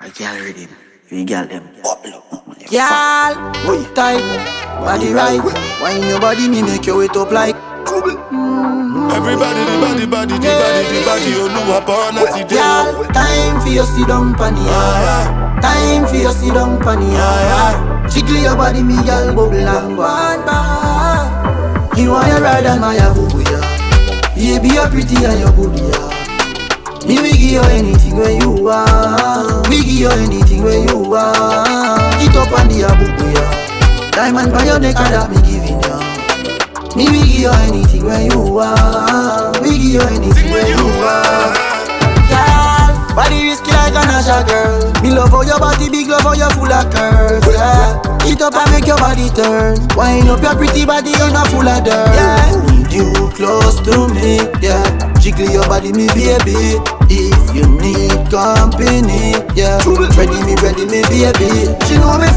I can't read him. You got them. Girl, tight, body right. Wine your body, me make you wait up like. Everybody, the body, you know upon a today. Girl, time for your sit down panny. Time for your sit down panny. Jiggle your body, me girl, bubble and one bar. You want your ride and my boo ya. Baby, you're pretty and you're good ya. Me we give you anything where you want. We give you anything where you want. Get up on the boo ya. Diamond by your neck and that me giving ya. Me we give you anything where you want. We give you anything where you want. Girl, body risky like a Nasha girl. Me love how your body big, love how you full of curves. Yeah, eat up and make your body turn. Wind up your pretty body, you're not full of dirt. Yeah, need you close to me. Yeah, jiggle your body, me baby. If you need company, yeah, ready me baby. She know me